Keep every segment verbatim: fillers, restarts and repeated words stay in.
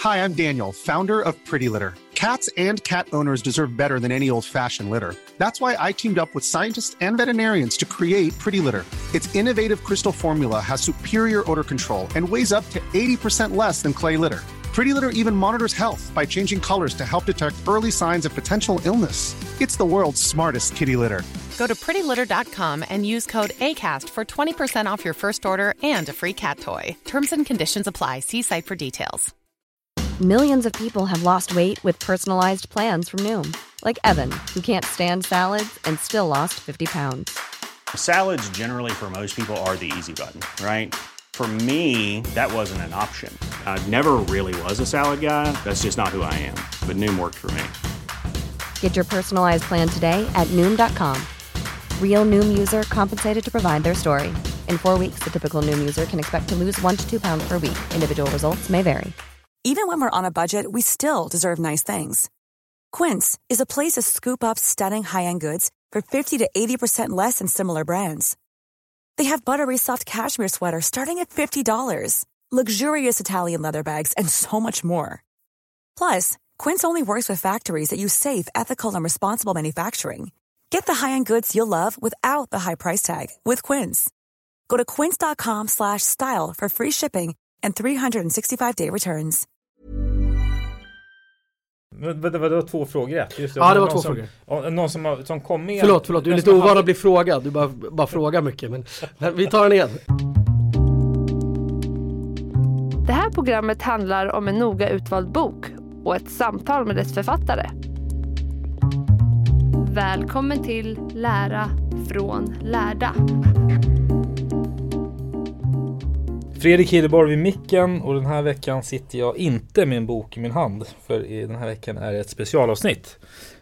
Hi, I'm Daniel, founder of Pretty Litter. Cats and cat owners deserve better than any old-fashioned litter. That's why I teamed up with scientists and veterinarians to create Pretty Litter. Its innovative crystal formula has superior odor control and weighs up to eighty percent less than clay litter. Pretty Litter even monitors health by changing colors to help detect early signs of potential illness. It's the world's smartest kitty litter. Go to pretty litter dot com and use code ACAST for twenty percent off your first order and a free cat toy. Terms and conditions apply. See site for details. Millions of people have lost weight with personalized plans from Noom. Like Evan, who can't stand salads and still lost fifty pounds. Salads generally for most people are the easy button, right? For me, that wasn't an option. I never really was a salad guy. That's just not who I am. But Noom worked for me. Get your personalized plan today at Noom dot com. Real Noom user compensated to provide their story. In four weeks, the typical Noom user can expect to lose one to two pounds per week. Individual results may vary. Even when we're on a budget, we still deserve nice things. Quince is a place to scoop up stunning high-end goods for fifty to eighty percent less than similar brands. They have buttery soft cashmere sweaters starting at fifty dollars, luxurious Italian leather bags, and so much more. Plus, Quince only works with factories that use safe, ethical, and responsible manufacturing. Get the high-end goods you'll love without the high price tag with Quince. Go to quince dot com slash style for free shipping and three sixty-five day returns. Men det var, det var två frågor rätt. Just det, ja, det var två som, frågor. Någon som, har, som kom med... Förlåt, förlåt. Du är lite ovan hade... att bli frågad. Du bara, bara frågar mycket. Men vi tar den igen. Det här programmet handlar om en noga utvald bok och ett samtal med dess författare. Välkommen till Lära från lärda. Fredrik Hilleborg vid micken, och den här veckan sitter jag inte med en bok i min hand, för i den här veckan är det ett specialavsnitt.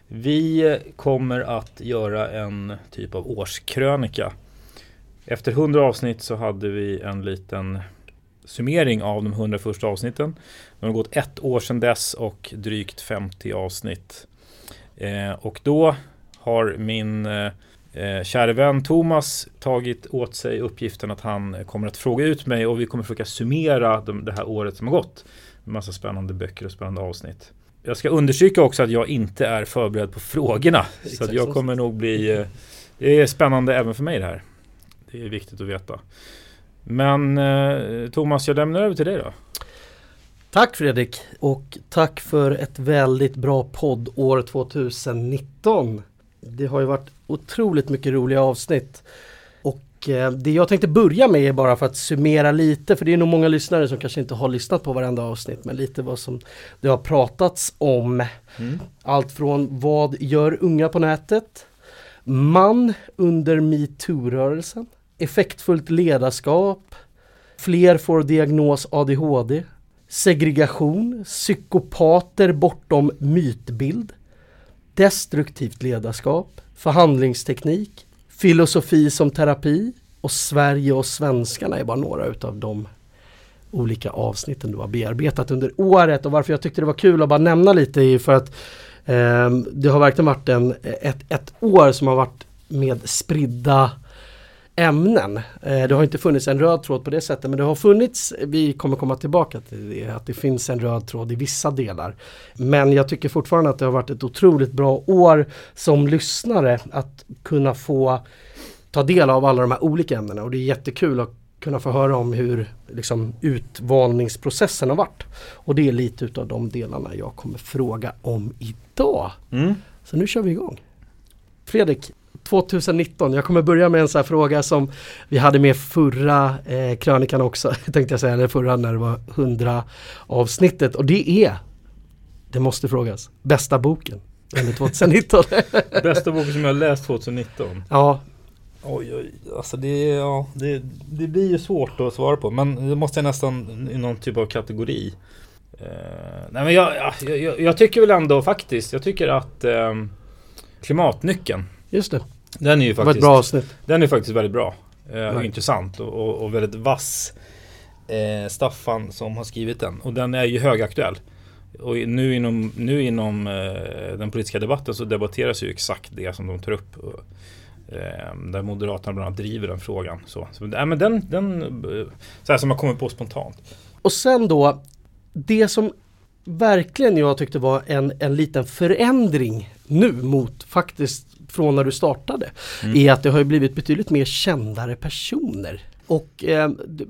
Vi kommer att göra en typ av årskrönika. Efter hundra avsnitt så hade vi en liten summering av de hundra första avsnitten. Det har gått ett år sedan dess och drygt femtio avsnitt. Eh, och då har min... Eh, Eh, kära vän Thomas tagit åt sig uppgiften att han kommer att fråga ut mig, och vi kommer försöka summera de, det här året som har gått. En massa spännande böcker och spännande avsnitt. Jag ska undersöka också att jag inte är förberedd på frågorna. Så att jag kommer nog bli... Eh, det är spännande även för mig det här. Det är viktigt att veta. Men eh, Thomas, jag lämnar över till dig då. Tack Fredrik, och tack för ett väldigt bra poddår tjugonitton. Det har ju varit otroligt mycket roliga avsnitt. Och eh, det jag tänkte börja med är bara för att summera lite. För det är nog många lyssnare som kanske inte har lyssnat på varenda avsnitt. Men lite vad som det har pratats om. Mm. Allt från vad gör unga på nätet? Man under MeToo-rörelsen. Effektfullt ledarskap. Fler får diagnos A D H D. Segregation. Psykopater bortom mytbild. Destruktivt ledarskap, förhandlingsteknik, filosofi som terapi, och Sverige och svenskarna är bara några utav de olika avsnitten du har bearbetat under året. Och varför jag tyckte det var kul att bara nämna lite är för att eh, det har verkligen varit en, ett, ett år som har varit med spridda ämnen. Eh, det har inte funnits en röd tråd på det sättet, men det har funnits, vi kommer komma tillbaka till det, att det finns en röd tråd i vissa delar. Men jag tycker fortfarande att det har varit ett otroligt bra år som lyssnare att kunna få ta del av alla de här olika ämnena, och det är jättekul att kunna få höra om hur liksom, utvalningsprocessen har varit. Och det är lite utav de delarna jag kommer fråga om idag. Mm. Så nu kör vi igång. Fredrik, tjugonitton. Jag kommer börja med en sån här fråga som vi hade med förra eh, krönikan också, tänkte jag säga, eller förra när det var hundra avsnittet. Och det är, det måste frågas, bästa boken under tjugonitton. Bästa boken som jag har läst tjugonitton? Ja. Oj, oj, alltså det, ja, det, det blir ju svårt att svara på, men det måste jag nästan i någon typ av kategori. Uh, nej men jag, jag, jag, jag tycker väl ändå faktiskt, jag tycker att um, klimatnyckeln, just det. Den är ju faktiskt, bra avsnitt. Den är faktiskt väldigt bra. Eh, och intressant och, och, och väldigt vass. Eh, Staffan som har skrivit den. Och den är ju högaktuell. Och nu inom, nu inom eh, den politiska debatten så debatteras ju exakt det som de tar upp. Och, eh, där Moderaterna bland annat driver den frågan. Så, så äh, men den, den så här som har kommit på spontant. Och sen då, det som verkligen jag tyckte var en, en liten förändring nu mot faktiskt från när du startade mm. är att det har ju blivit betydligt mer kändare personer. Och eh,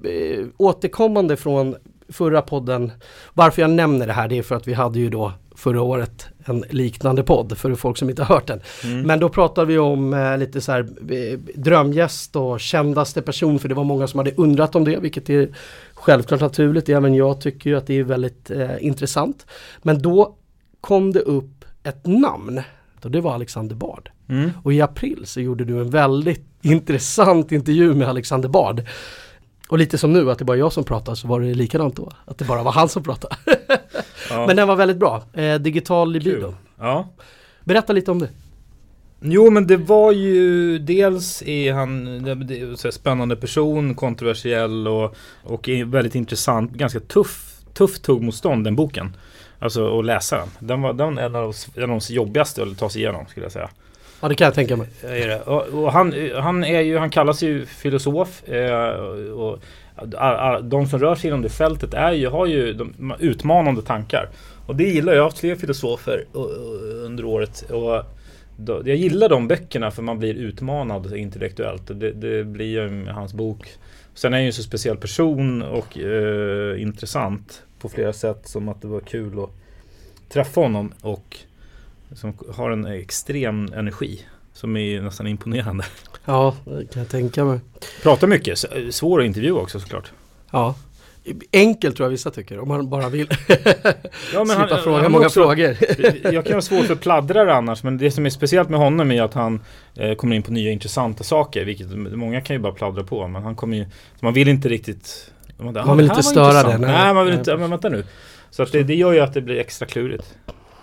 återkommande från förra podden, varför jag nämner det här, det är för att vi hade ju då förra året en liknande podd för folk som inte har hört den. Mm. Men då pratade vi om eh, lite så här eh, drömgäst och kändaste person, för det var många som hade undrat om det, vilket är självklart naturligt. Även jag tycker ju att det är väldigt eh, intressant. Men då kom det upp ett namn och det var Alexander Bard. Mm. Och i april så gjorde du en väldigt intressant intervju med Alexander Bard. Och lite som nu, att det bara jag som pratar, så var det likadant då. Att det bara var han som pratade. Ja. Men den var väldigt bra. Eh, digital libido. Ja. Berätta lite om det. Jo, men det var ju dels är han det är så här, spännande person, kontroversiell och, och väldigt intressant, ganska tuff, tuff tuggmotstånd, den boken. Alltså att läsa den. Den var den en av de, en av de jobbigaste att ta sig igenom, skulle jag säga. Ja, det kan jag tänka mig. Är det. Och, och han, han är ju, han kallas ju filosof eh, och, och de som rör sig inom det fältet är ju, har ju de, utmanande tankar. Och det gillar jag. Jag har haft fler filosofer och, och, under året. Och då, jag gillar de böckerna för man blir utmanad intellektuellt. Det, det blir ju hans bok. Sen är han ju en så speciell person och eh, intressant på flera sätt, som att det var kul att träffa honom, och som har en extrem energi som är nästan imponerande. Ja, det kan jag tänka mig. Pratar mycket, svår att intervjua också såklart. Ja, enkelt tror jag vissa tycker, om man bara vill ja, men slippa han, fråga han många också, frågor. Jag kan ha svårt för pladdrare annars, men det som är speciellt med honom är att han eh, kommer in på nya intressanta saker, vilket många kan ju bara pladdra på, men han kommer ju, man vill inte riktigt man, man vill inte störa det. Nej, nej, man vill inte, men vänta nu. Så att det, det gör ju att det blir extra klurigt.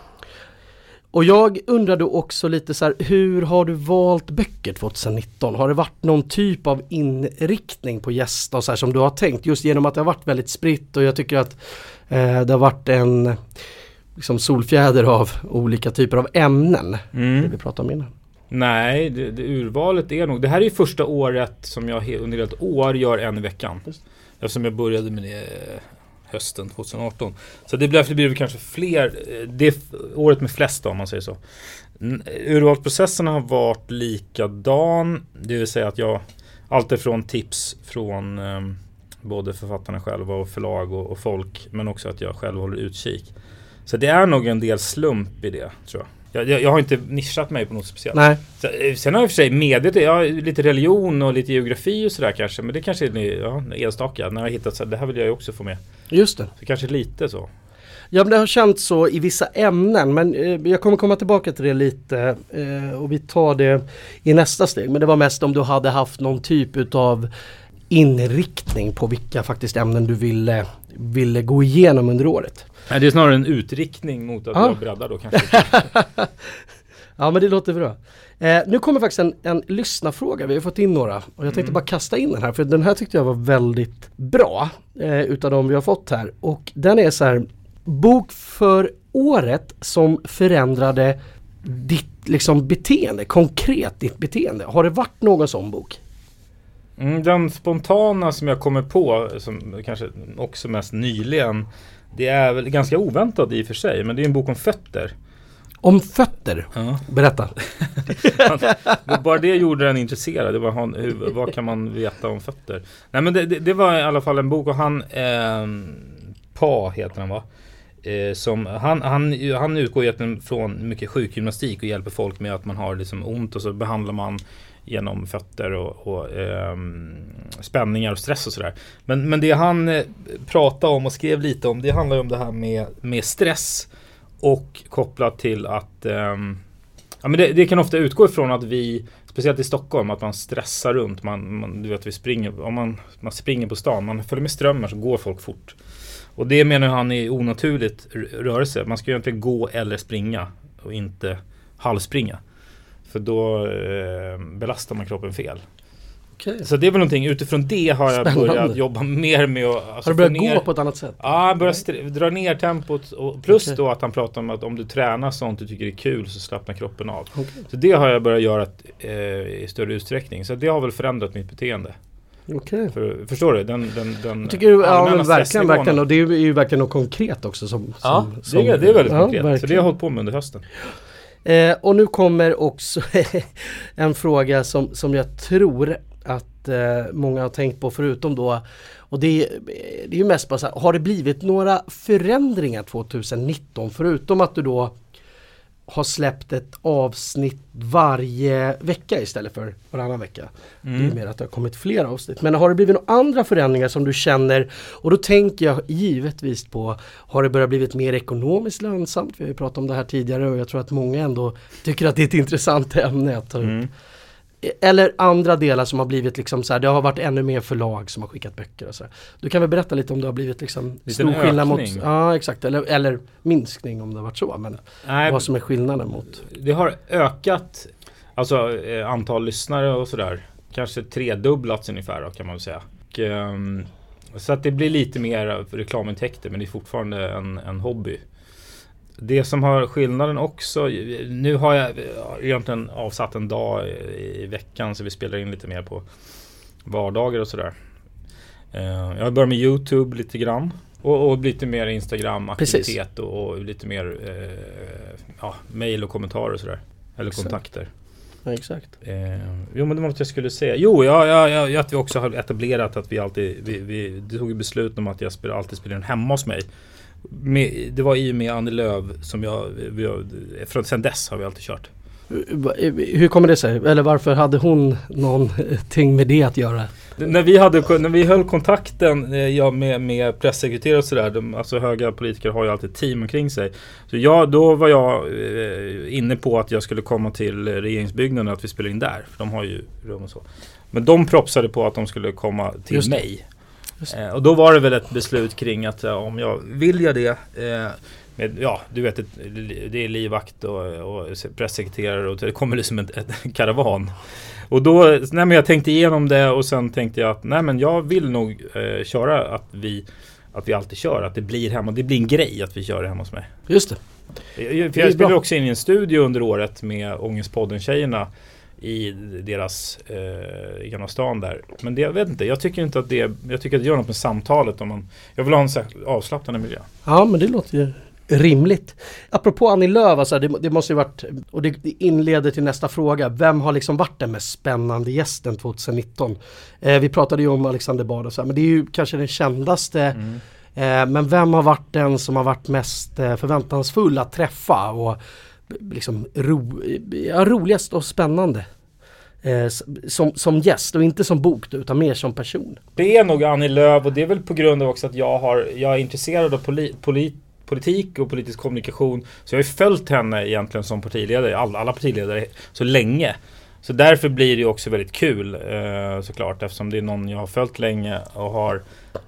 Och jag undrade också lite så här, hur har du valt böcker tjugonitton? Har det varit någon typ av inriktning på gäster och så här som du har tänkt? Just genom att det har varit väldigt spritt, och jag tycker att eh, det har varit en liksom solfjäder av olika typer av ämnen. Mm. Det vi pratade om innan. Nej, det, det urvalet är nog, det här är ju första året som jag under ett år gör en i veckan. Just. Eftersom jag började med det hösten tjugoarton. Så det blir, det blir kanske fler, det är året med flest om man säger så. Urvalsprocesserna har varit likadan, det vill säga att jag alltid från tips från eh, både författarna själva och förlag och, och folk, men också att jag själv håller utkik. Så det är nog en del slump i det, tror jag. Jag, jag, jag har inte nischat mig på något speciellt. Nej. Så, sen har jag för sig medvetet, jag har lite religion och lite geografi och sådär kanske, men det kanske är ja, enstaka. När jag har hittat så här, det här vill jag ju också få med. Just det. Så kanske lite så. Ja, men det har känts så i vissa ämnen, men eh, jag kommer komma tillbaka till det lite eh, och vi tar det i nästa steg. Men det var mest om du hade haft någon typ utav inriktning på vilka faktiskt ämnen du ville, ville gå igenom under året. Nej, det är snarare en utriktning mot att ah. jag breddar då kanske. Ja, men det låter bra. Eh, nu kommer faktiskt en, en lyssnarfråga. Vi har fått in några. Och jag tänkte mm. bara kasta in den här. För den här tyckte jag var väldigt bra. Eh, utav de vi har fått här. Och den är så här. Bok för året som förändrade ditt liksom, beteende. Konkret ditt beteende. Har det varit någon sån bok? Mm, den spontana som jag kommer på. Som kanske också mest nyligen. Det är väl ganska oväntat i och för sig. Men det är en bok om fötter. Om fötter? Ja. Berätta. Bara det gjorde den intresserad. Det var han, hur, vad kan man veta om fötter? Nej, men det, det, det var i alla fall en bok. Och han, eh, Pa heter han va? Eh, som, han, han, han utgår egentligen från mycket sjukgymnastik och hjälper folk med att man har liksom ont. Och så behandlar man genom fötter och, och eh, spänningar och stress och sådär. Men, men det han eh, pratade om och skrev lite om, det handlar ju om det här med, med stress. Och kopplat till att eh, ja, men det, det kan ofta utgå ifrån att vi, speciellt i Stockholm, att man stressar runt. Man, man, du vet, vi springer, om man, man springer på stan, man följer med strömmar så går folk fort. Och det menar han är onaturligt rörelse. Man ska ju egentligen gå eller springa och inte halvspringa. För då eh, belastar man kroppen fel. Okay. Så det är väl någonting, utifrån det har jag Spännande. börjat jobba mer med att... Alltså, har du börjat ner, gå på ett annat sätt? Ja, börjat st- dra ner tempot. Och plus okay. då att han pratar om att om du tränar sånt du tycker är kul så slappnar kroppen av. Okay. Så det har jag börjat göra eh, i större utsträckning. Så det har väl förändrat mitt beteende. Okej. För, förstår du? Den, den, den jag tycker du, ja, men verkligen, verkligen. Och det är ju verkligen något konkret också. Som, ja, som, det, som, är, det är väldigt ja, konkret. Verkligen. Så det har jag hållit på med under hösten. Eh, och nu kommer också en fråga som, som jag tror att eh, många har tänkt på förutom då. Och det, det är ju mest bara så här, har det blivit några förändringar tjugonitton förutom att du då har släppt ett avsnitt varje vecka istället för varannan vecka. Mm. Det är mer att det har kommit fler avsnitt. Men har det blivit några andra förändringar som du känner, och då tänker jag givetvis på, har det börjat blivit mer ekonomiskt lönsamt? Vi har ju pratat om det här tidigare och jag tror att många ändå tycker att det är ett intressant ämne att ta upp. Mm. Eller andra delar som har blivit liksom så här, det har varit ännu mer förlag som har skickat böcker och så här. Du kan väl berätta lite om det har blivit liksom stor skillnad mot, ja exakt, eller, eller minskning om det har varit så, men Nej, vad som är skillnaden mot. Det har ökat, alltså eh, antal lyssnare och sådär, kanske tredubblats ungefär då, kan man väl säga. Och, um, så att det blir lite mer reklamintäkter, men det är fortfarande en, en hobby. Det som har skillnaden också, nu har jag egentligen avsatt en dag i veckan så vi spelar in lite mer på vardagar och sådär. Jag har börjat med YouTube lite grann och, och lite mer Instagram-aktivitet och, och lite mer eh, ja, mail och kommentarer och sådär. Eller exakt. Kontakter. Ja, exakt. Eh, jo, men det var något jag skulle säga. Jo, ja, ja, ja, att vi också har etablerat att vi alltid, vi, vi det tog beslut om att jag spel, alltid spelar in hemma hos mig. Med, det var i och med Annie Lööf som jag, vi, från sen dess har vi alltid kört. Hur kommer det sig? Eller varför hade hon någonting med det att göra? När vi, hade, när vi höll kontakten ja, med, med pressekreterare och sådär, de, alltså höga politiker har ju alltid team omkring sig. Så jag, då var jag eh, inne på att jag skulle komma till regeringsbyggnaden och att vi spelar in där. För de har ju rum och så. Men de propsade på att de skulle komma till mig. Eh, och då var det väl ett beslut kring att ja, om jag vill jag det eh, med, ja, du vet, ett, det är livvakt och, och pressekreterare och det kommer liksom ett, ett karavan. Och då, nej men jag tänkte igenom det och sen tänkte jag att nej men jag vill nog eh, köra att vi, att vi alltid kör, att det blir hemma, det blir en grej att vi kör hemma hos mig. Just det. Jag, för jag spelade också in i en studio under året med Ångestpodden-tjejerna i deras eh, i Gamla stan där. Men det, jag vet inte, jag tycker inte att det, jag tycker att det gör något med samtalet om man, jag vill ha en avslappnande miljö. Ja, men det låter ju rimligt. Apropå Annie Lööf, alltså, det, det måste ju varit, och det inleder till nästa fråga, vem har liksom varit den mest spännande gästen tjugonitton? Eh, vi pratade ju om Alexander Bard och så här, men det är ju kanske den kändaste. Mm. Eh, men vem har varit den som har varit mest eh, förväntansfull att träffa och liksom ro, ja, roligast och spännande eh, som, som gäst och inte som bok utan mer som person? Det är nog Annie Lööf, och det är väl på grund av också att jag, har, jag är intresserad av poli, poli, politik och politisk kommunikation, så jag har ju följt henne egentligen som partiledare, alla, alla partiledare så länge. Så därför blir det ju också väldigt kul eh, såklart, eftersom det är någon jag har följt länge och har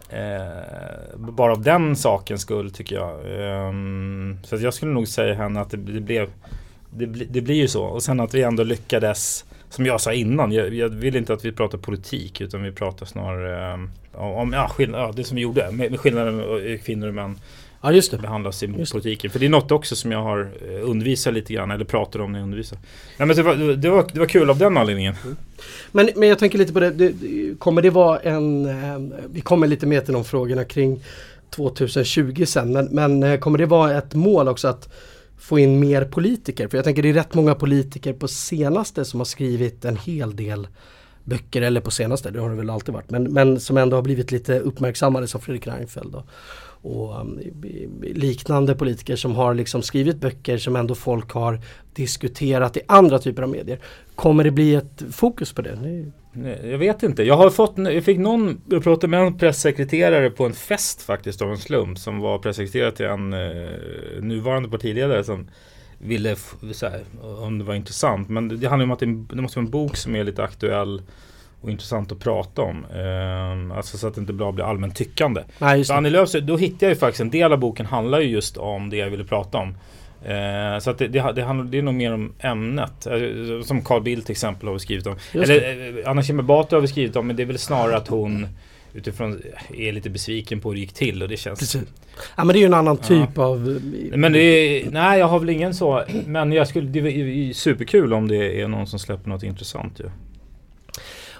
eh, bara av den sakens skull tycker jag. Eh, så att jag skulle nog säga henne att det, det blev det, det blir ju så. Och sen att vi ändå lyckades, som jag sa innan, jag, jag vill inte att vi pratar politik utan vi pratar snarare eh, om ja, skill- ja, det som vi gjorde med, med skillnaden kvinnor och män. Ja, just det. Behandlas i just politiken. För det är något också som jag har undervisat lite grann, eller pratar om när jag undervisar. Nej, men det, var, det, var, det var kul av den anledningen. Mm. Men, men jag tänker lite på det, det, kommer det vara en, eh, vi kommer lite mer till de frågorna kring tjugohundratjugo sen, men, men kommer det vara ett mål också att få in mer politiker? För jag tänker det är rätt många politiker på senaste som har skrivit en hel del böcker, eller på senaste, det har det väl alltid varit, men, men som ändå har blivit lite uppmärksammade som Fredrik Reinfeldt och, och um, liknande politiker som har liksom skrivit böcker som ändå folk har diskuterat i andra typer av medier. Kommer det bli ett fokus på det? Nej. Nej, jag vet inte. Jag har fått, jag fick någon, jag pratade med en pressekreterare på en fest faktiskt av en slump som var pressekreterare till en eh, nuvarande partiledare som ville, så här, om det var intressant, men det handlar om att det, det måste vara en bok som är lite aktuell och intressant att prata om. Eh, alltså så att det inte bara blir allmänt tyckande. Nej, så Annie Lööf, då hittade jag ju faktiskt en del av boken handlar ju just om det jag ville prata om. Eh, så att det, det, det, handlar, det är nog mer om ämnet. Eh, som Carl Bildt till exempel har vi skrivit om. Just Eller eh, Anna Kinberg Batra har vi skrivit om, men det är väl snarare att hon utifrån är lite besviken på hur det gick till och det känns... Precis. Ja, men det är ju en annan typ ja. av... Men det är, nej, jag har väl ingen så, men jag skulle, det är superkul om det är någon som släpper något intressant ju.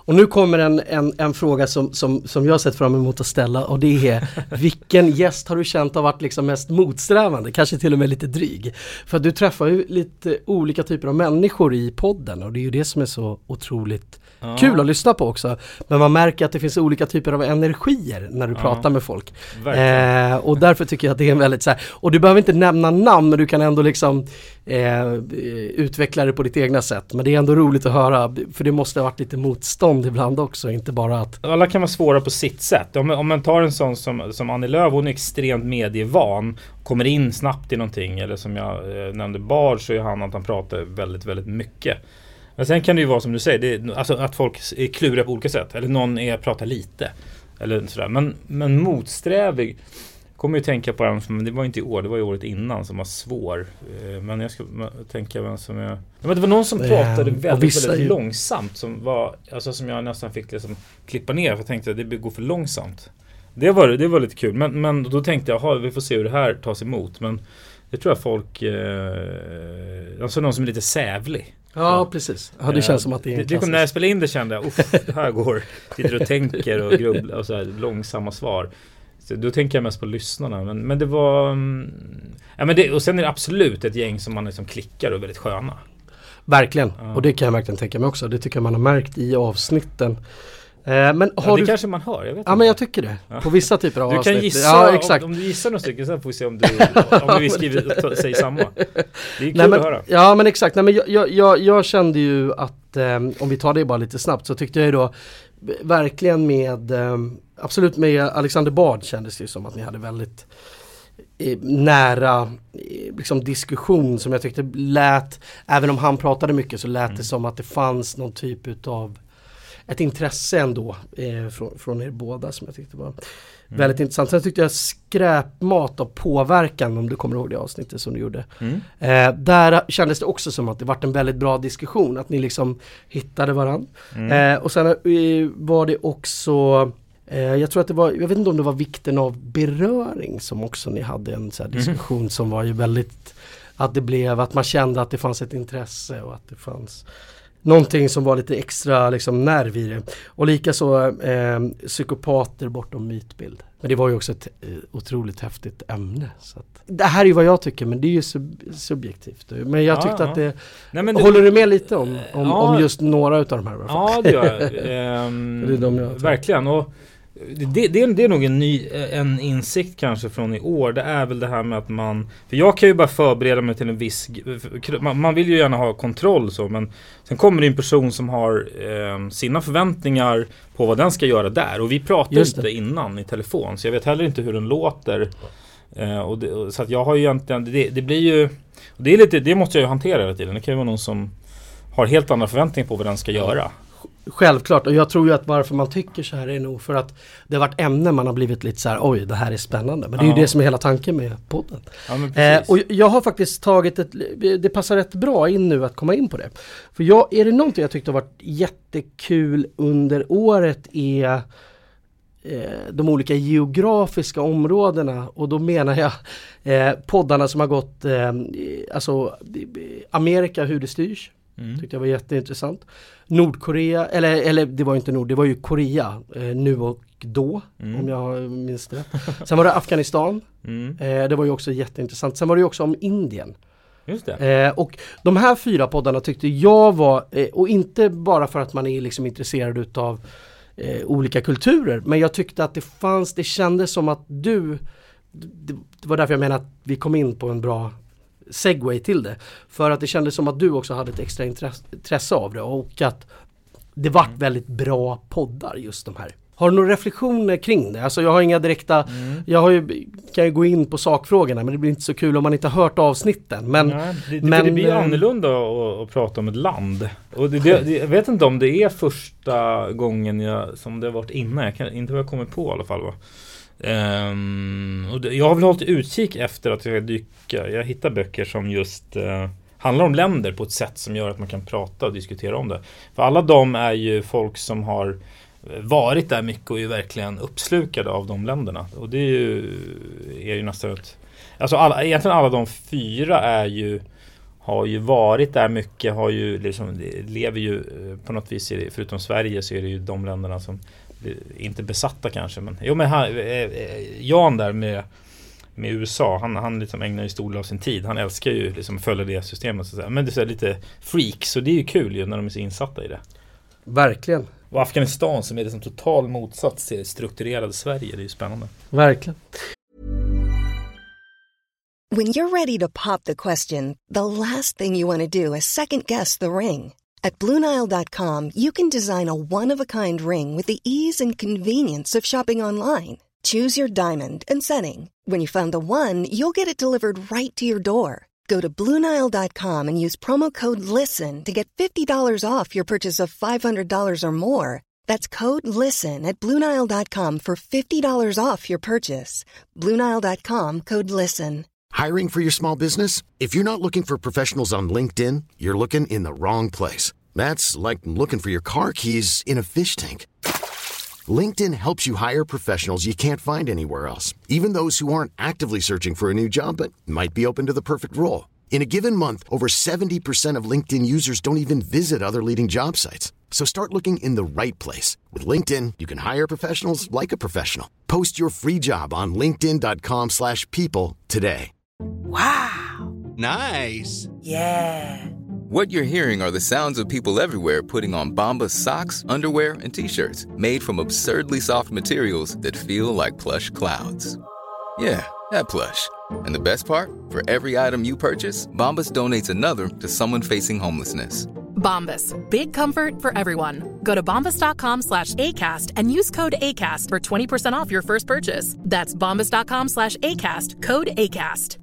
Och nu kommer en, en, en fråga som, som, som jag har sett fram emot att ställa, och det är vilken gäst har du känt har varit liksom mest motsträvande, kanske till och med lite dryg? För du träffar ju lite olika typer av människor i podden, och det är ju det som är så otroligt ja. kul att lyssna på också. Men man märker att det finns olika typer av energier när du ja. pratar med folk. Eh, och därför tycker jag att det är en väldigt så här, och du behöver inte nämna namn, men du kan ändå liksom eh, utveckla det på ditt egna sätt. Men det är ändå roligt att höra, för det måste ha varit lite motstånd ibland också, inte bara att... Alla kan vara svåra på sitt sätt. Om, om man tar en sån som, som Annie Lööf, hon är extremt medievan, kommer in snabbt i någonting, eller som jag eh, nämnde Bard, så är han att han pratar väldigt, väldigt mycket. Men sen kan det ju vara som du säger, det är, alltså att folk är kluriga på olika sätt, eller någon är pratar lite, eller sådär. Men, men motsträvig, kommer ju tänka på en, men det var inte i år, det var ju året innan som var svår. Men jag ska tänka vem som jag... Men det var någon som pratade väldigt, väldigt, väldigt långsamt, som var, alltså som jag nästan fick liksom klippa ner, för jag tänkte att det går för långsamt. Det var, det var lite kul, men, men då tänkte jag, vi får se hur det här tas emot. Men det tror jag folk, eh, alltså någon som är lite sävlig. Ja, precis. Ja, det känns som att det är en det, det, när jag spelade in det kände jag, det här går, sitter och tänker och grubblar och så här, långsamma svar. Så då tänker jag mest på lyssnarna, men, men det var ja, men det, och sen är det absolut ett gäng som man liksom klickar och är väldigt sköna. Verkligen, ja. Och det kan jag verkligen tänka mig också. Det tycker jag man har märkt i avsnitten. Eh, men har ja, det du... kanske man hör, jag vet Ja, inte. Men jag tycker det, på vissa typer av du avsnitt. Du kan gissa, ja, exakt. Om, om du gissar några stycken, så får vi se om du, om du skriver, säger samma. Det är kul Nej, men, att höra. Ja, men exakt. Nej, men jag, jag, jag, jag kände ju att, eh, om vi tar det bara lite snabbt, så tyckte jag ju då verkligen med, eh, absolut med Alexander Bard kändes det ju som att ni hade väldigt eh, nära eh, liksom diskussion, som jag tyckte lät, även om han pratade mycket, så lät mm. det som att det fanns någon typ utav ett intresse ändå eh, från, från er båda, som jag tyckte var mm. väldigt intressant. Sen tyckte jag skräpmat av påverkan, om du kommer ihåg det avsnittet som du gjorde. Mm. Eh, där kändes det också som att det var en väldigt bra diskussion, att ni liksom hittade varandra. Mm. Eh, och sen eh, var det också, eh, jag tror att det var, jag vet inte om det var vikten av beröring, som också ni hade en så här diskussion mm. som var ju väldigt, att det blev, att man kände att det fanns ett intresse och att det fanns någonting som var lite extra liksom nerv i det. Och likaså eh, psykopater bortom mytbild. Men det var ju också ett eh, otroligt häftigt ämne. Så att, det här är ju vad jag tycker, men det är ju sub- subjektivt. Men jag tyckte ja, att det... Nej, men håller det, du med lite om, om, ja, om just några av de här? Ja, det gör jag. ehm, det är de jag verkligen. Och det, det, det är nog en ny en insikt kanske från i år. Det är väl det här med att man, för jag kan ju bara förbereda mig till en viss, man, man vill ju gärna ha kontroll så, men sen kommer det en person som har eh, sina förväntningar på vad den ska göra där, och vi pratar inte innan i telefon, så jag vet heller inte hur den låter. eh, och det, så att jag har ju egentligen, det, det blir ju, och det är lite, det måste jag ju hantera hela tiden. Det kan ju vara någon som har helt andra förväntningar på vad den ska göra. Självklart, och jag tror ju att varför man tycker så här är nog för att det har varit ämnen man har blivit lite så här, oj, det här är spännande. Men det är ja. ju det som är hela tanken med podden. Ja, eh, och jag har faktiskt tagit ett, det passar rätt bra in nu att komma in på det. För jag, är det någonting jag tyckte har varit jättekul under året är eh, de olika geografiska områdena, och då menar jag eh, poddarna som har gått, eh, alltså Amerika, hur det styrs. Mm. Tyckte jag var jätteintressant. Nordkorea, eller, eller det var ju inte Nord, det var ju Korea eh, nu och då, mm. om jag minns det. Sen var det Afghanistan, mm. eh, det var ju också jätteintressant. Sen var det ju också om Indien. Just det. Eh, och de här fyra poddarna tyckte jag var, eh, och inte bara för att man är liksom intresserad utav eh, olika kulturer, men jag tyckte att det fanns, det kändes som att du, det, det var därför jag menar att vi kom in på en bra segway till det. För att det kändes som att du också hade ett extra intresse, intresse av det, och att det var mm. väldigt bra poddar just de här. Har du några reflektioner kring det? Alltså jag har inga direkta, mm. jag har ju, kan ju gå in på sakfrågorna, men det blir inte så kul om man inte har hört avsnitten. Men, Nej, det, det, men, det blir annorlunda att, att prata om ett land. Och det, det, det, jag vet inte om det är första gången jag, som det har varit innan. Jag kan inte vad jag kommer på i alla fall. Va? Um, och det, jag har väl hållit utkik efter att jag dyka. Jag hittar böcker som just uh, handlar om länder på ett sätt som gör att man kan prata och diskutera om det. För alla de är ju folk som har varit där mycket och är verkligen uppslukade av de länderna. Och det är ju, är ju nästan ett, alltså alla, egentligen alla de fyra är ju, har ju varit där mycket, har ju liksom, lever ju på något vis, förutom Sverige så är det ju de länderna som inte besatta kanske, men jo men han, Jan där med med U S A, han, han liksom ägnar ju stor del av sin tid, han älskar ju liksom följa det systemet så att säga. Men det är så lite freak, så det är ju kul ju när de är så insatta i det. Verkligen. Och Afghanistan som är liksom total motsats till strukturerade Sverige, det är ju spännande. Verkligen. When you're ready to pop the question, the last thing you want to do is second guess the ring. At Blue Nile dot com, you can design a one-of-a-kind ring with the ease and convenience of shopping online. Choose your diamond and setting. When you find the one, you'll get it delivered right to your door. Go to Blue Nile dot com and use promo code LISTEN to get fifty dollars off your purchase of five hundred dollars or more. That's code LISTEN at Blue Nile dot com for fifty dollars off your purchase. Blue Nile dot com, code LISTEN. Hiring for your small business? If you're not looking for professionals on LinkedIn, you're looking in the wrong place. That's like looking for your car keys in a fish tank. LinkedIn helps you hire professionals you can't find anywhere else, even those who aren't actively searching for a new job but might be open to the perfect role. In a given month, over seventy percent of LinkedIn users don't even visit other leading job sites. So start looking in the right place. With LinkedIn, you can hire professionals like a professional. Post your free job on linkedin dot com slash people today. Wow. Nice. Yeah. What you're hearing are the sounds of people everywhere putting on Bombas socks, underwear, and T-shirts made from absurdly soft materials that feel like plush clouds. Yeah, that plush. And the best part? For every item you purchase, Bombas donates another to someone facing homelessness. Bombas. Big comfort for everyone. Go to bombas dot com slash ACAST and use code ACAST for twenty percent off your first purchase. That's bombas dot com slash ACAST. Code ACAST.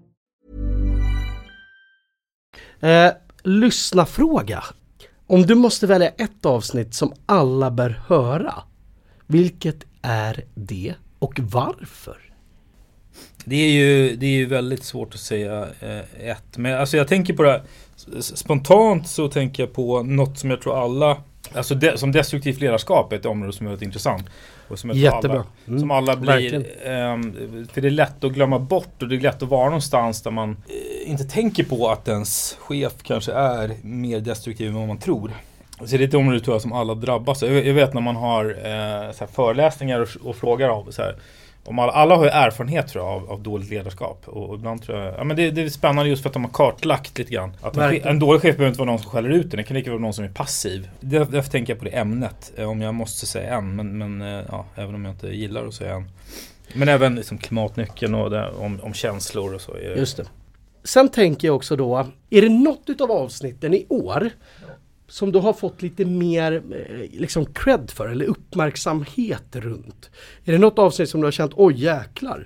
Eh, lyssna fråga. Om du måste välja ett avsnitt som alla bör höra, vilket är det och varför? Det är ju, det är ju väldigt svårt att säga eh, ett. Men alltså jag tänker på det här, spontant så tänker jag på något som jag tror alla, alltså de, som destruktivt ledarskap är ett område som är väldigt intressant. Och som Jättebra. Alla, mm. Som alla blir, eh, för det är lätt att glömma bort och det är lätt att vara någonstans där man eh, inte tänker på att ens chef kanske är mer destruktiv än vad man tror. Så det är ett område tror jag som alla drabbas. Jag, jag vet när man har eh, så här föreläsningar och, och frågar av så här, om alla, alla har ju erfarenhet tror jag, av, av dåligt ledarskap och, och ibland tror jag, ja men det, det är spännande just för att de har kartlagt lite grann att en, en dålig chef behöver inte vara någon som skäller ut den, det kan lika vara någon som är passiv. Därför, därför tänker jag på det ämnet om jag måste säga en, men, men ja, även om jag inte gillar att säga en. Men även liksom klimatnyckeln och det, om, om känslor och så. Just det. Sen tänker jag också då, är det något utav avsnitten i år som du har fått lite mer eh, liksom cred för eller uppmärksamhet runt? Är det något avsnitt som du har känt, oj jäklar?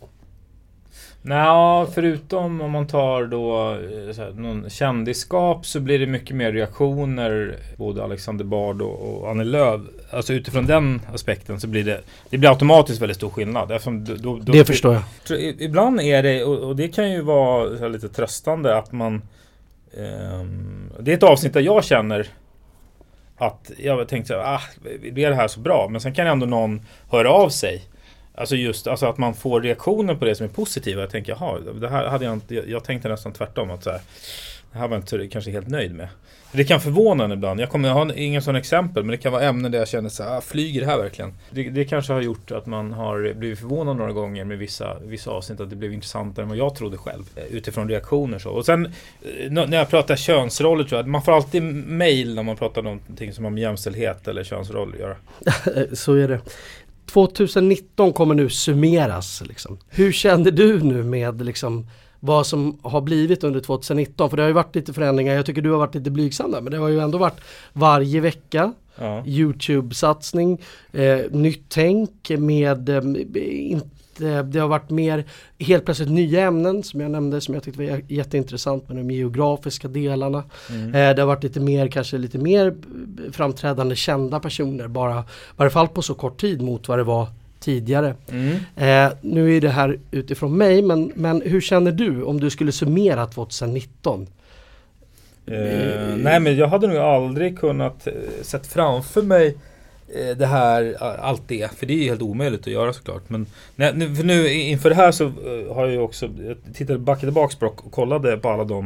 Nej, förutom om man tar då så här, någon kändisskap så blir det mycket mer reaktioner, både Alexander Bard och, och Annie Lööf. Alltså utifrån den aspekten så blir det, det blir automatiskt väldigt stor skillnad. Eftersom då, då, det förstår jag. Ibland är det, och, och det kan ju vara så här, lite tröstande att man Um, det är ett avsnitt där jag känner att jag tänkte så här, ah, blir det här så bra? Men sen kan ändå någon höra av sig. Alltså just alltså att man får reaktioner på det som är positiva. Jag tänker, jaha, det här hade jag inte, jag, jag tänkte nästan tvärtom att så här, det här var jag inte kanske helt nöjd med. Det kan förvåna en ibland. Jag kommer ha inga sådana exempel, men det kan vara ämnen där jag känner så här, ah, flyger det här verkligen? Det, det kanske har gjort att man har blivit förvånad några gånger med vissa, vissa avsnitt, att det blev intressantare än vad jag trodde själv, utifrån reaktioner så. Och sen när jag pratar könsroller tror jag, man får alltid mejl när man pratar om någonting som har med jämställdhet eller könsroller att göra. Så är det. tjugonitton kommer nu summeras liksom. Hur kände du nu med liksom vad som har blivit under tjugonitton? För det har ju varit lite förändringar. Jag tycker du har varit lite blygsam där, men det har ju ändå varit varje vecka ja. YouTube-satsning, eh, nytt tänk med eh, inte, det har varit mer helt plötsligt nya ämnen som jag nämnde, som jag tyckte var jätteintressant med de geografiska delarna. Mm. Eh, det har varit lite mer, kanske lite mer framträdande kända personer, bara i varje fall på så kort tid mot vad det var tidigare. Mm. Eh, nu är det här utifrån mig, men, men hur känner du om du skulle summera tjugonitton? Eh, nej, men jag hade nog aldrig kunnat eh, sett framför mig eh, det här, allt det, för det är ju helt omöjligt att göra såklart. Men nej, nu, för nu inför det här så eh, har jag ju också jag tittade backa tillbaks och kollade på alla de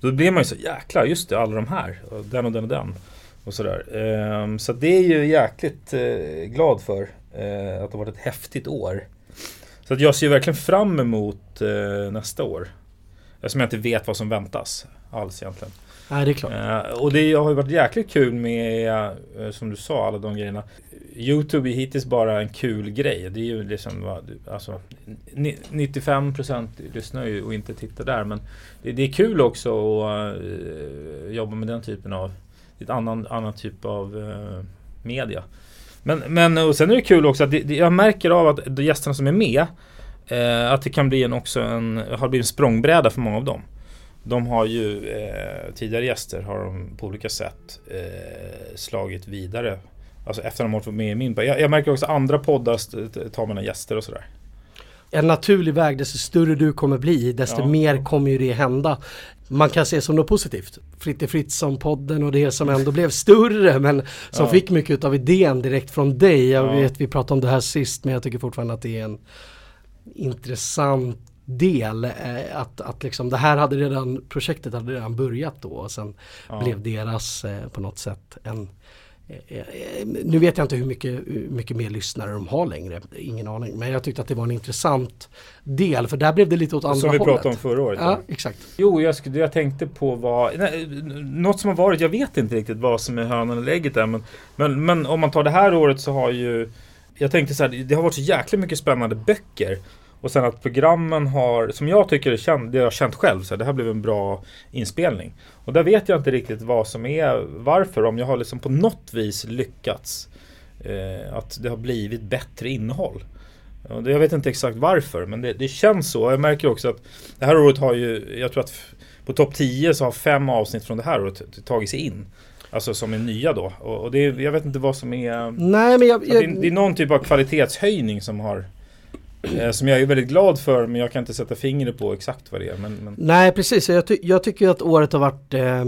Då blir man ju så jäkla, just det, alla de här. Och den och den och den. Och sådär. Um, så det är ju jäkligt uh, glad för uh, att det har varit ett häftigt år. Så att jag ser verkligen fram emot uh, nästa år. Eftersom jag inte vet vad som väntas alls egentligen. Nej, det är klart. Uh, och det har ju varit jäkligt kul med, uh, som du sa, alla de grejerna. YouTube är hittills bara en kul grej. Det är ju liksom, alltså, nittiofem procent lyssnar ju och inte tittar där. Men det, det är kul också att uh, jobba med den typen av, ett annan, annan typ av uh, media. Men, men och sen är det kul också att det, det, jag märker av att de gästerna som är med, uh, att det kan bli en, också en, har blivit en språngbräda för många av dem. De har ju, eh, tidigare gäster har de på olika sätt eh, slagit vidare. Alltså efter de har varit med i min. Jag, jag märker också andra poddar tar mina gäster och sådär. En naturlig väg, desto större du kommer bli, desto ja. mer kommer ju det hända. Man kan se som något positivt. Fritte Fritzson-podden och det som ändå blev större, men som ja. fick mycket av idén direkt från dig. Jag ja. vet, vi pratade om det här sist, men jag tycker fortfarande att det är en intressant del. Att, att liksom, det här hade redan, projektet hade redan börjat då, och sen ja. blev deras eh, på något sätt en... Nu vet jag inte hur mycket, hur mycket mer lyssnare de har längre, ingen aning, men jag tyckte att det var en intressant del, för där blev det lite åt andra hållet. Som vi pratade om förra året. Ja, ja. exakt. Jo, jag, skulle, jag tänkte på vad, nej, något som har varit, jag vet inte riktigt vad som är hönan eller ägget där, men, men, men om man tar det här året så har ju, jag tänkte så här, det har varit så jäkla mycket spännande böcker. Och sen att programmen har, som jag tycker är känd, det jag har känt själv, så här, det här blev en bra inspelning. Och där vet jag inte riktigt vad som är, varför, om jag har liksom på något vis lyckats eh, att det har blivit bättre innehåll. Och det, jag vet inte exakt varför, men det, det känns så. Jag märker också att det här året har ju, jag tror att på topp tio så har fem avsnitt från det här året tagit sig in. Alltså som är nya då. Och, och det, jag vet inte vad som är... Nej, men jag, jag... Det, det är någon typ av kvalitetshöjning som har... Som jag är väldigt glad för, men jag kan inte sätta fingret på exakt vad det är. Men, men... Nej, precis. Jag, ty- jag tycker att året har varit eh,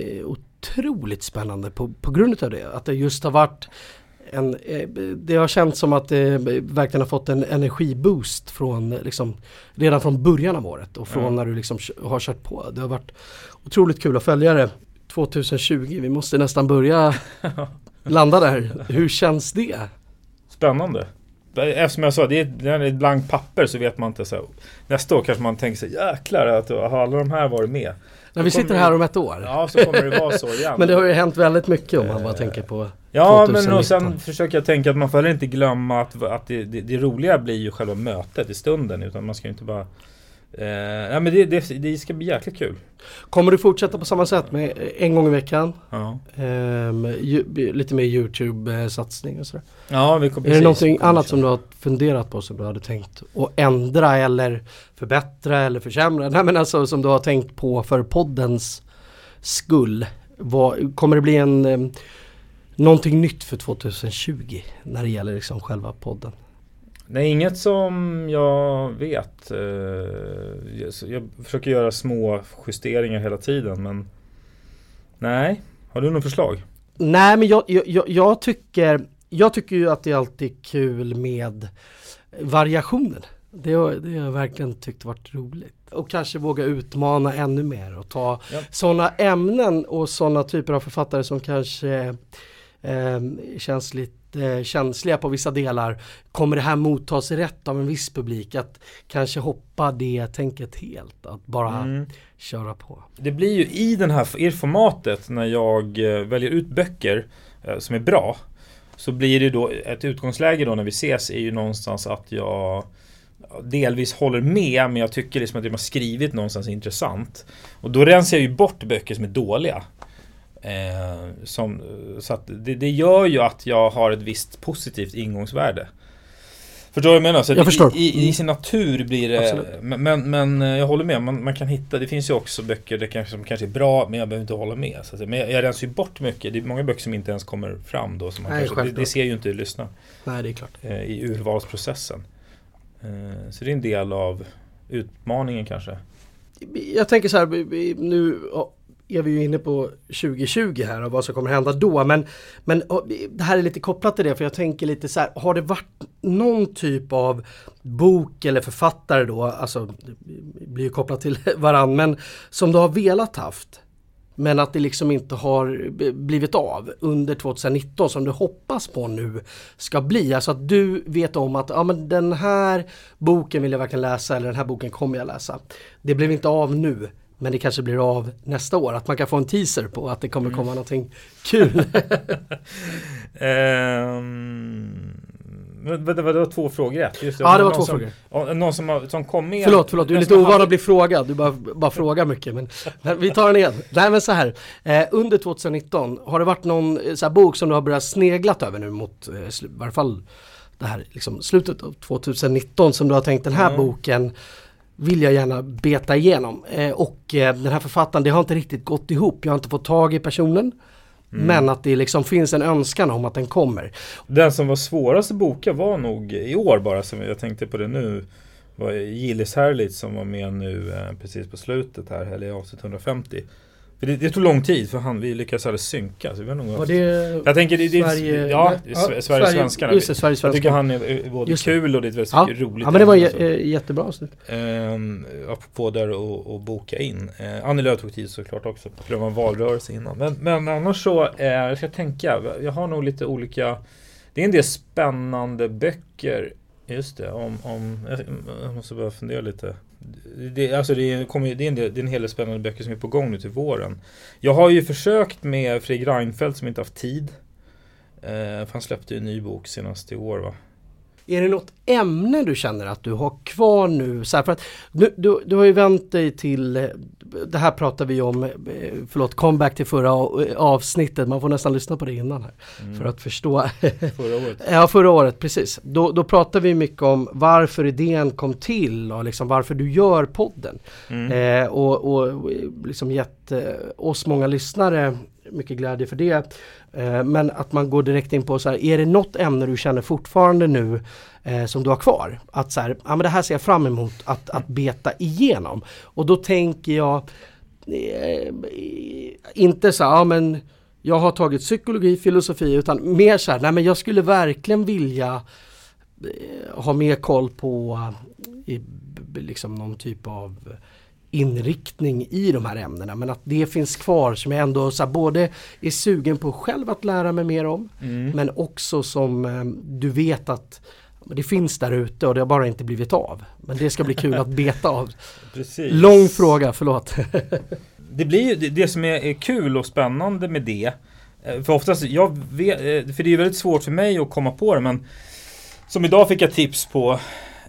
otroligt spännande på, på grund av det. Att det just har varit en, eh, det har känts som att det verkligen har fått en energiboost från, liksom, redan från början av året och från mm. när du liksom har kört på. Det har varit otroligt kul att följa det. tjugohundratjugo, vi måste nästan börja landa där. Hur känns det? Spännande. Eftersom jag sa, det är, det är ett blankt papper, så vet man inte så. Nästa år kanske man tänker sig, jäklar att har alla de här varit med. När vi sitter här om ett år. Ja, så kommer det vara så igen. Men det har ju hänt väldigt mycket om man bara tänker på ja, tjugonitton. Men och sen försöker jag tänka att man får heller inte glömma att, att det, det, det roliga blir ju själva mötet i stunden, utan man ska ju inte bara... Eh, ja, men det, det, det ska bli jäkligt kul. Kommer du fortsätta på samma sätt med en gång i veckan? Ja. Eh, ju, lite mer YouTube-satsning och sådär. Ja, vi kommer. Är det någonting annat som du har funderat på, som du hade tänkt att ändra eller förbättra eller försämra? Nej, men alltså som du har tänkt på för poddens skull. Vad, kommer det bli en eh, någonting nytt för tjugohundratjugo när det gäller liksom själva podden? Nej, inget som jag vet. Jag försöker göra små justeringar hela tiden, men nej. Har du någon förslag? Nej, men jag, jag, jag, tycker, jag tycker ju att det alltid är kul med variationen. Det har, det har jag verkligen tyckt varit roligt. Och kanske våga utmana ännu mer och ta ja. sådana ämnen och sådana typer av författare som kanske eh, känns lite känsliga på vissa delar. Kommer det här mottas rätt av en viss publik? Att kanske hoppa det tänket helt. Att bara mm. köra på. Det blir ju i den här i formatet, när jag väljer ut böcker som är bra, så blir det då ett utgångsläge då när vi ses är ju någonstans att jag delvis håller med, men jag tycker liksom att det man skrivit någonstans är intressant. Och då rensar jag ju bort böcker som är dåliga. Eh, som, så att det, det gör ju att jag har ett visst positivt ingångsvärde. Förstår du vad jag menar? Så jag förstår. I, i, I sin natur blir det, men, men, men jag håller med, man, man kan hitta, det finns ju också böcker det kanske, som kanske är bra, men jag behöver inte hålla med. Så att, men jag, jag rensar ju bort mycket. Det är många böcker som inte ens kommer fram då, som man Nej, kanske, det, det ser ju inte lyssna. Nej, det är klart. Eh, i urvalsprocessen. Eh, så det är en del av utmaningen kanske. Jag tänker så här, nu är vi ju inne på tjugo tjugo här och vad som kommer hända då. Men, men det här är lite kopplat till det, för jag tänker lite så här, har det varit någon typ av bok eller författare då, alltså det blir ju kopplat till varann, men som du har velat haft, men att det liksom inte har blivit av under tjugonitton som du hoppas på nu ska bli. Alltså att du vet om att ja, men den här boken vill jag verkligen läsa, eller den här boken kommer jag läsa. Det blev inte av nu, men det kanske blir av nästa år. Att man kan få en teaser på att det kommer komma mm. någonting kul. um... Det var, det var två frågor rätt. Just det, ja, det var två som, frågor. Någon som, har, som kom med... Förlåt, förlåt. Du är lite ovan hade... att bli frågad. Du bara, bara frågar mycket. Men, men vi tar den igen. Nej, men så här. Eh, under tjugonitton, har det varit någon så här, bok som du har börjat sneglat över nu mot, eh, i varje fall det här liksom, slutet av tjugonitton, som du har tänkt, den här mm. boken vill jag gärna beta igenom. Eh, och eh, den här författaren, det har inte riktigt gått ihop. Jag har inte fått tag i personen. Mm. Men att det liksom finns en önskan om att den kommer. Den som var svårast att boka var nog i år bara, som jag tänkte på det nu, var Gillis Herlitz som var med nu eh, precis på slutet här, eller i avsnitt hundrafemtio. För det, det tog lång tid för han, vi lyckades aldrig synka. Så vi nog var det jag tänker det, det Sverige, ja, ja, Sverige, Sverige svenskarna. Just det, Sverige svenskarna. Jag tycker han är både just kul och det är väldigt ja. roligt. Ja, men det var j- jättebra avsnitt. Ehm, apropå där och, och boka in. Ehm, Annie Lööf tog tid såklart också. För det var en valrörelse innan. Men, men annars så, eh, jag ska tänka, jag har nog lite olika, det är en del spännande böcker. Just det, om, om jag måste bara fundera lite. Det, alltså det, kommer, det, är en del, det är en hel del spännande böcker som är på gång nu till våren. Jag har ju försökt med Fredrik Reinfeldt som inte haft tid. Eh, för han släppte ju en ny bok senast i år, va? Är det något ämne du känner att du har kvar nu? Så här, för att du, du, du har ju vänt dig till, det här pratar vi om, förlåt, comeback till förra avsnittet. Man får nästan lyssna på det innan här mm. för att förstå. Förra året. Ja, förra året, precis. Då, då pratar vi mycket om varför idén kom till och liksom varför du gör podden. Mm. Eh, och, och liksom gett eh, oss många lyssnare mycket glädje för det. Eh, men att man går direkt in på så här, är det något ämne du känner fortfarande nu eh, som du har kvar? Att så här, ja men det här ser jag fram emot att, att beta igenom. Och då tänker jag eh, inte så här, ja men jag har tagit psykologi, filosofi, utan mer så här, nej men jag skulle verkligen vilja eh, ha mer koll på eh, i, liksom någon typ av inriktning i de här ämnena, men att det finns kvar som jag ändå så här, både är sugen på själv att lära mig mer om, mm. men också som eh, du vet att det finns där ute och det har bara inte blivit av. Men det ska bli kul att beta av. Precis. Lång fråga, förlåt. Det blir ju det, det som är, är kul och spännande med det. För oftast, jag vet, för det är väldigt svårt för mig att komma på det, men som idag fick jag tips på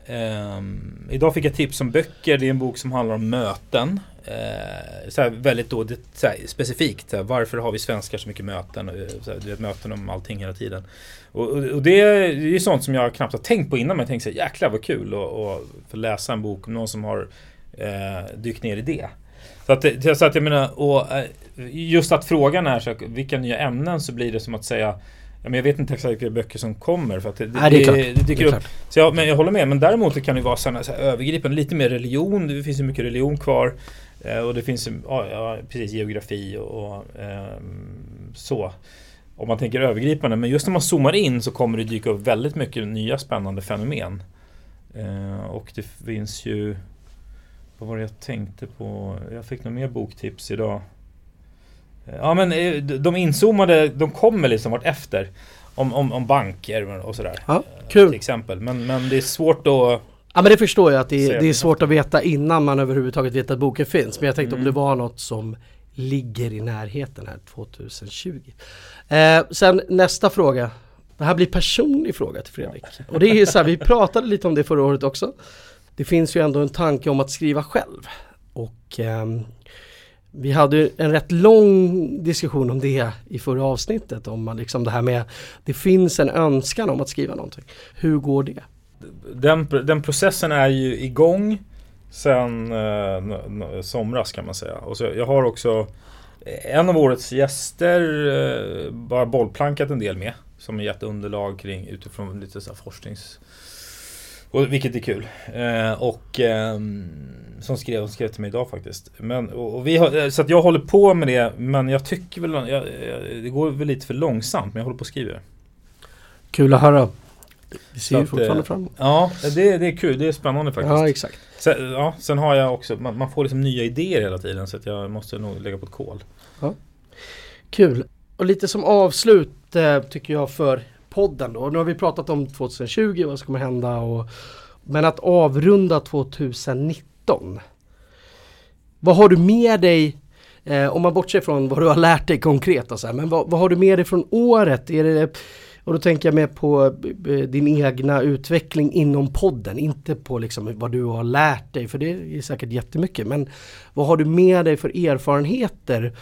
Um, idag fick jag tips om böcker. Det är en bok som handlar om möten, uh, så här, väldigt då, det, så här, specifikt så här, varför har vi svenskar så mycket möten, så här, det är ett möten om allting hela tiden. Och, och, och det, är, det är sånt som jag knappt har tänkt på innan, men jag tänkte så här, jäklar vad kul att få läsa en bok om någon som har uh, dykt ner i det. Så att, så att jag menar, och, uh, just att frågan är så här, vilka nya ämnen, så blir det som att säga, ja, men jag vet inte exakt vilka böcker som kommer, för att det, Nej, det är klart. Det, det, det är det är så jag, men jag håller med, men däremot det kan ju vara såna, så här, övergripande, lite mer religion, det finns ju mycket religion kvar, eh, och det finns ja, ja, precis geografi och, och eh, så, om man tänker övergripande, men just när man zoomar in så kommer det dyka upp väldigt mycket nya spännande fenomen, eh, och det finns ju, vad var det jag tänkte på, jag fick några mer boktips idag. Ja, men de inzoomade, de kommer liksom vart efter om, om, om banker och sådär. Ja, kul. Till exempel. Men, men det är svårt att... Ja, men det förstår jag att det, det är svårt att veta innan man överhuvudtaget vet att boken finns. Men jag tänkte mm. om det var något som ligger i närheten här tjugohundratjugo. Eh, sen nästa fråga. Det här blir personlig fråga till Fredrik. Och det är så här, vi pratade lite om det förra året också. Det finns ju ändå en tanke om att skriva själv. Och... Eh, vi hade en rätt lång diskussion om det i förra avsnittet, om liksom det här med, det finns en önskan om att skriva någonting. Hur går det? Den, den processen är ju igång sen eh, somras kan man säga. Och så, jag har också en av årets gäster eh, bara bollplankat en del med, som är gett underlag kring utifrån lite så här forsknings Och, vilket är kul. Eh, och eh, som skrev, skrev till mig idag faktiskt. Men, och, och vi har, så att jag håller på med det, men jag tycker väl, jag, jag, det går väl lite för långsamt, men jag håller på att skriva det. Kul att höra. Vi ser så ju att, fortfarande fram. Ja, det, det är kul, det är spännande faktiskt. Ja, exakt. Sen, ja, sen har jag också, man, man får liksom nya idéer hela tiden, så att jag måste nog lägga på ett kol. Ja. Kul. Och lite som avslut eh, tycker jag för podden då. Nu har vi pratat om tjugohundratjugo, vad som kommer hända. Och, men att avrunda tjugonitton. Vad har du med dig, eh, om man bortser från vad du har lärt dig konkret. Och så här, men vad, vad har du med dig från året? Är det, och då tänker jag med på eh, din egna utveckling inom podden. Inte på liksom vad du har lärt dig, för det är säkert jättemycket. Men vad har du med dig för erfarenheter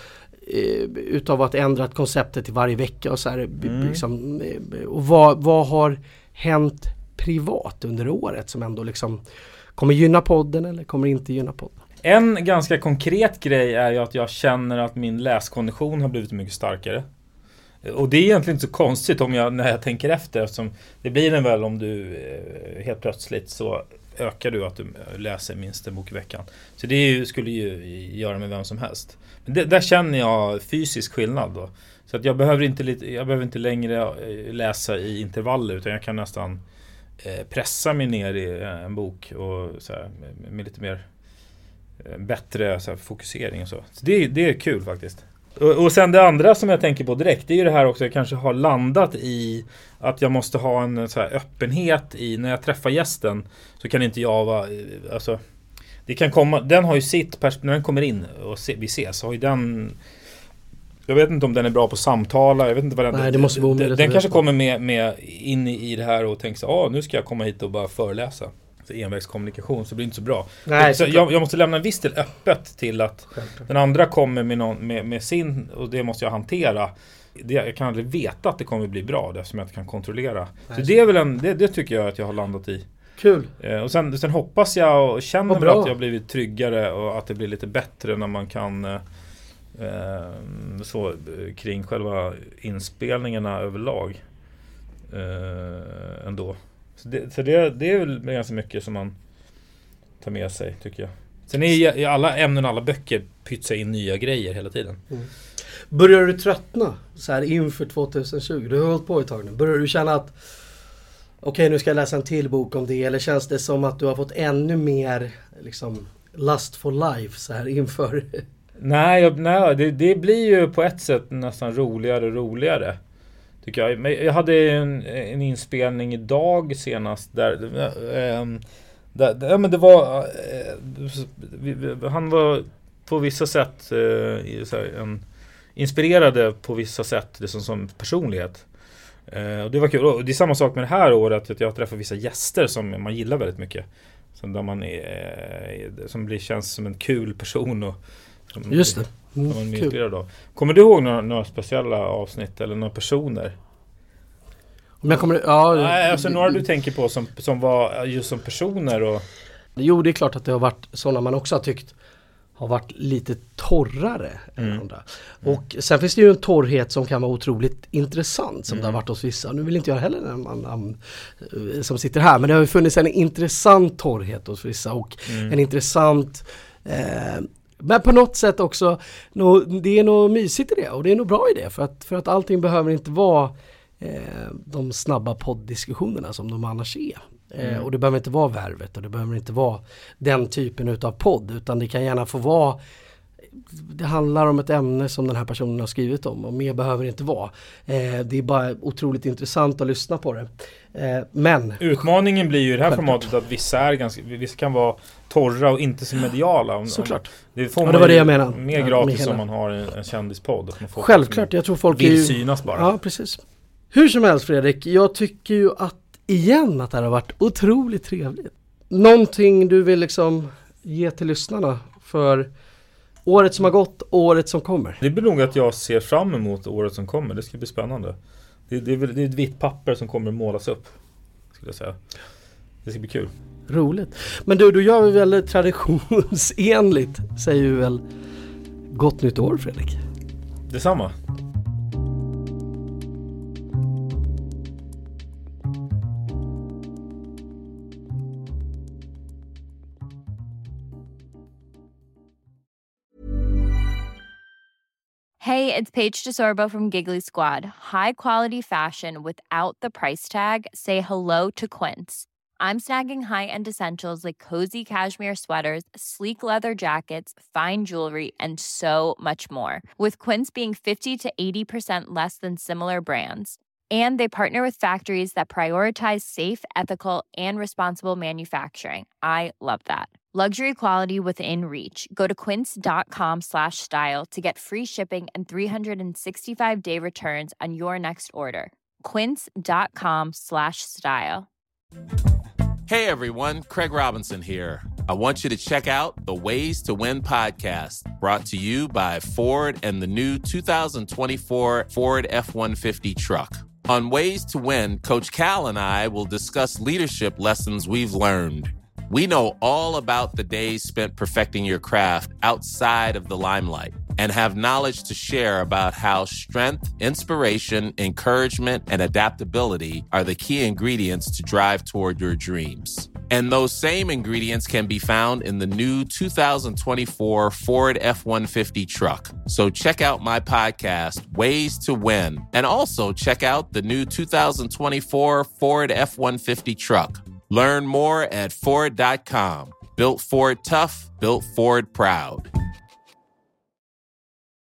utav att ändra ett konceptet till varje vecka och så här, mm. liksom, och vad, vad har hänt privat under året som ändå liksom kommer gynna podden eller kommer inte gynna podden? En ganska konkret grej är ju att jag känner att min läskondition har blivit mycket starkare. Och det är egentligen inte så konstigt om jag, när jag tänker efter, eftersom det blir den väl om du helt plötsligt så ökar du att du läser minst en bok i veckan. Så det är ju, skulle ju göra med vem som helst. Men det, där känner jag fysisk skillnad då. Så att jag behöver inte, jag behöver inte längre läsa i intervaller, utan jag kan nästan eh, pressa mig ner i en bok och så här, med, med lite mer eh, bättre så här, fokusering och så. Så det, det är kul faktiskt. Och, och sen det andra som jag tänker på direkt, det är ju det här också, jag kanske har landat i att jag måste ha en så här öppenhet i, när jag träffar gästen så kan inte jag vara, alltså det kan komma, den har ju sitt pers- när den kommer in och se, vi ses, så har ju den, jag vet inte om den är bra på samtala, jag vet inte vad den, Nej, det måste vara den, den kanske kommer med, med in i, i det här och tänker så, ah, nu ska jag komma hit och bara föreläsa. Så envägskommunikation, så blir det inte så bra. Nej, så jag, jag måste lämna en viss del öppet till att Självklart. Den andra kommer med, någon, med, med sin, och det måste jag hantera. Det, jag kan aldrig veta att det kommer bli bra, eftersom jag inte kan kontrollera. Nej, så det är väl en, det, det tycker jag att jag har landat i. Kul. Eh, och sen, sen hoppas jag och känner väl att jag har blivit tryggare och att det blir lite bättre när man kan eh, så kring själva inspelningarna överlag eh, ändå. Så, det, så det, det är väl ganska mycket som man tar med sig, tycker jag. Sen är i alla ämnen, alla böcker pytsar in nya grejer hela tiden. Mm. Börjar du tröttna så här inför tjugohundratjugo? Du har hållit på ett tag nu. Börjar du känna att okej, okay, nu ska jag läsa en till bok om det, eller känns det som att du har fått ännu mer liksom lust for life så här inför? Nej, jag, nej det, det blir ju på ett sätt nästan roligare och roligare, tycker jag. Men jag hade en, en inspelning idag senast där, äh, där, där ja, men det var äh, han var på vissa sätt äh, så här, en, inspirerade på vissa sätt liksom som personlighet. Uh, och det var kul. Och det är samma sak med det här året, att jag träffar vissa gäster som man gillar väldigt mycket. Som, där man är, som blir, känns som en kul person. Och, som Just det. Mm, som man är inspirerad av. Kommer du ihåg några, några speciella avsnitt eller några personer? Om jag kommer, ja, Nej, alltså några du tänker på som, som var just som personer. Och... Jo, det är klart att det har varit sådana man också har tyckt har varit lite torrare än Mm. andra. Och sen finns det ju en torrhet som kan vara otroligt intressant som Mm. det har varit hos vissa. Nu vill inte jag heller en man, man, som sitter här, men det har ju funnits en intressant torrhet hos vissa och Mm. en intressant eh, men på något sätt också no, det är nog mysigt i det, och det är nog bra i det, för att, för att allting behöver inte vara eh, de snabba podddiskussionerna som de annars är. Mm. Eh, och det behöver inte vara värvet, och det behöver inte vara den typen utav podd, utan det kan gärna få vara, det handlar om ett ämne som den här personen har skrivit om, och mer behöver det inte vara. Eh, det är bara otroligt intressant att lyssna på det. Eh, men utmaningen blir ju i det här Självklart. formatet att vissa är ganska, vissa kan vara torra och inte så mediala. Om, Såklart. Om, det får Ja, man det var det ju jag menade. mer Ja, gratis med om hela- man har en, en kändispodd. Att man får Självklart, jag tror folk vill är ju- synas bara. Ja, precis. Hur som helst, Fredrik, jag tycker ju att igen att det har varit otroligt trevligt. Någonting du vill liksom ge till lyssnarna för året som har gått, året som kommer? Det blir nog att jag ser fram emot året som kommer. Det ska bli spännande. Det, det, är, väl- det är ett vitt papper som kommer målas upp, skulle jag säga. Det ska bli kul. Roligt. Men du, då gör vi väl traditionsenligt, säger vi väl gott nytt år, Fredrik. Detsamma. Hey, it's Paige DeSorbo from Giggly Squad. High quality fashion without the price tag. Say hello to Quince. I'm snagging high-end essentials like cozy cashmere sweaters, sleek leather jackets, fine jewelry, and so much more. With Quince being fifty to eighty percent less than similar brands. And they partner with factories that prioritize safe, ethical, and responsible manufacturing. I love that. Luxury quality within reach. Go to quince.com slash style to get free shipping and three sixty-five day returns on your next order. Quince.com slash style. Hey everyone, Craig Robinson here. I want you to check out the Ways to Win podcast, brought to you by Ford and the new two thousand twenty-four Ford F one fifty truck. On Ways to Win, Coach Cal and I will discuss leadership lessons we've learned. We know all about the days spent perfecting your craft outside of the limelight and have knowledge to share about how strength, inspiration, encouragement, and adaptability are the key ingredients to drive toward your dreams. And those same ingredients can be found in the new two thousand twenty-four Ford F one fifty truck. So check out my podcast, Ways to Win, and also check out the new two thousand twenty-four Ford F one fifty truck. Learn more at Ford dot com. Built Ford tough, built Ford proud.